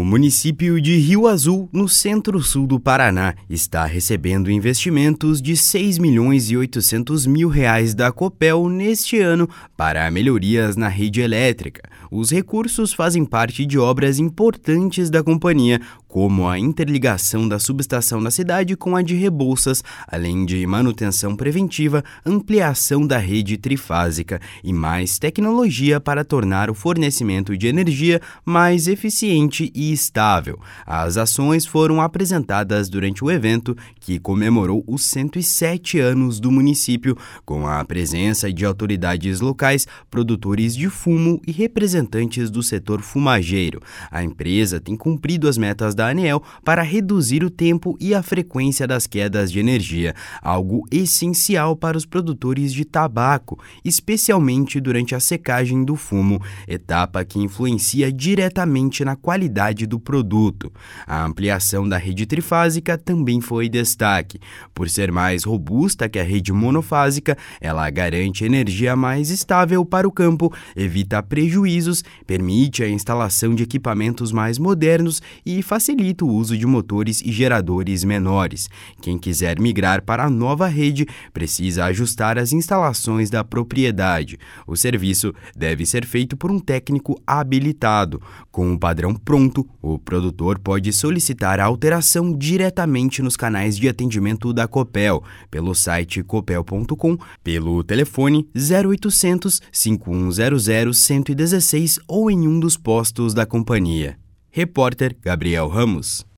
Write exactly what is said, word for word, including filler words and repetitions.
O município de Rio Azul, no centro-sul do Paraná, está recebendo investimentos de seis milhões e oitocentos mil reais da Copel neste ano para melhorias na rede elétrica. Os recursos fazem parte de obras importantes da companhia, como a interligação da subestação da cidade com a de Rebouças, além de manutenção preventiva, ampliação da rede trifásica e mais tecnologia para tornar o fornecimento de energia mais eficiente e estável. As ações foram apresentadas durante o evento que comemorou os cento e sete anos do município, com a presença de autoridades locais, produtores de fumo e representantes do setor fumageiro. A empresa tem cumprido as metas da ANEEL para reduzir o tempo e a frequência das quedas de energia, algo essencial para os produtores de tabaco, especialmente durante a secagem do fumo, etapa que influencia diretamente na qualidade do produto. A ampliação da rede trifásica também foi destaque. Por ser mais robusta que a rede monofásica, ela garante energia mais estável para o campo, evita prejuízos, permite a instalação de equipamentos mais modernos e facilita o uso de motores e geradores menores. Quem quiser migrar para a nova rede precisa ajustar as instalações da propriedade. O serviço deve ser feito por um técnico habilitado. Com o padrão pronto, o produtor pode solicitar a alteração diretamente nos canais de atendimento da Copel, pelo site copel ponto com, pelo telefone zero oitocentos, cinco um zero zero, um um um seis ou em um dos postos da companhia. Repórter Gabriel Ramos.